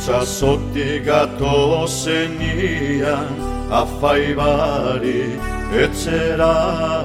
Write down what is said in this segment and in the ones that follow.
Itxasotik gato zenian afaibari etxera.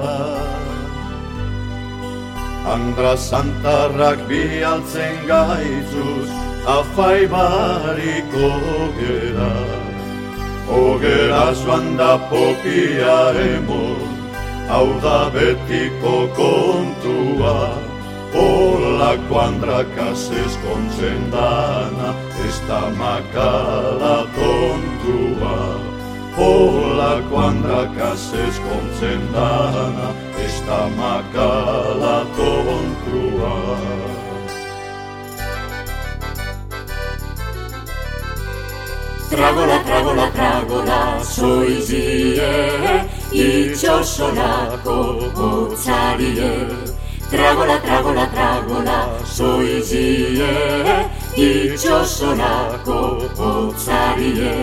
Andra santarrak bialtzen gaituz afaibariko gera. Ogera joan da popia emon, hau da betiko kontua. Olako andrakaz ezkontzen dana, ez da makala tontua. Olako andrakaz ezkontzen dana, ez da makala tontua. Tragola, tragola, tragola, soizie, itxosorako hotzarie. Tragola, tragola, tragola, soizie, itxosorako hotzarie.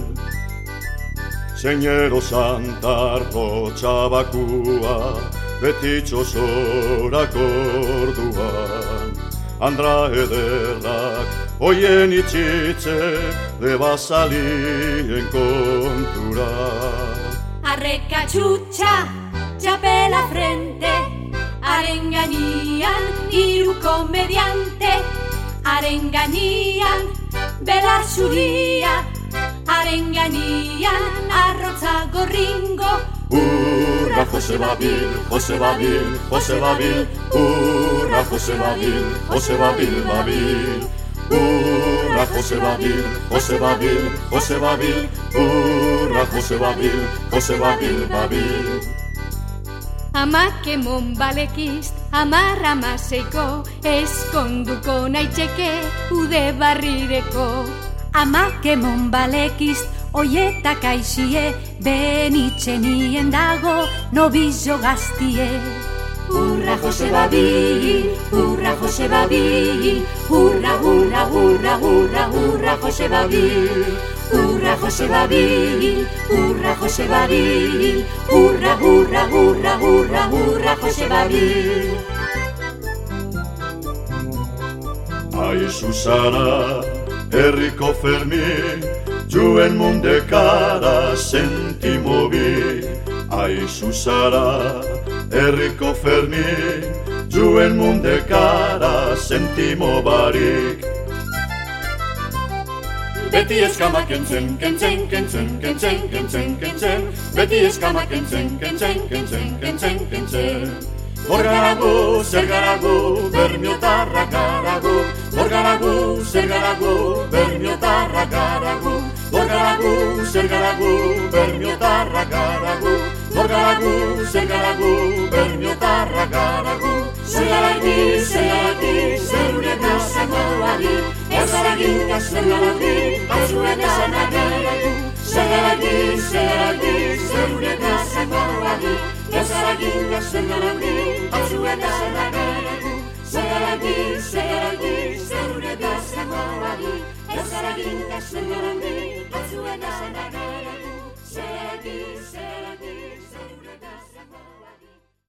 Señero santarko txabakua, beti itxosorako orduan. Andra ederrak, oien itxitze, lebazalien kontura. Arreka txutxa, txapela frente, haren gainean hiru komediante, haren gainean belar zuria, haren gainean arrotza gorringo. Urra Jose Babil, Jose Babil, Jose Babil, urra Jose Babil, Jose Babil, Babil. Urra Jose Babil, Jose Babil, Jose Babil, urra Jose Babil, Jose Babil, Babil. Amak emon balekiz, amar amaseiko, eskonduko naitxeke ude barrireko. Amak emon balekiz, oietak aixie, benitxenien dago nobizio gaztie. Urra Jose Babil, urra Jose Babil, urra, urra, urra, urra, urra Jose Babil. Urra Jose Babil, urra Jose Babil, urra, urra, urra, urra, urra Jose Babil. Aizu zara, herriko Fermin, juen mundekara sentimobi. Aizu zara, herriko Fermin, juen mundekara sentimo barik. Beti eskama kentzen, kentzen, kentzen, kentzen, kentzen, kentzen. Beti eskama kentzen, kentzen, kentzen, kentzen, kentzen. Hor garagu, zer garagu, bermiotarra garagu. Hor garagu, zer garagu, bermiotarra garagu. Hor garagu, zer garagu, bermiotarra garagu. Hor garagu, zer garagu, bermiotarra garagu. Zergaragi, zergaragi, zerureko zangoari. Ezaragi, zergaragi, atzueta zanagaragu. Zergaragi, zergaragi, zerureko zangoari. Ezaragi, zergaragi, atzueta zanagaragu. Zergaragi, zergaragi, zerureko zangoari. Ezaragi, zergaragi, atzueta zanagaragu. Zergaragi, zergaragi, zerureko zangoari.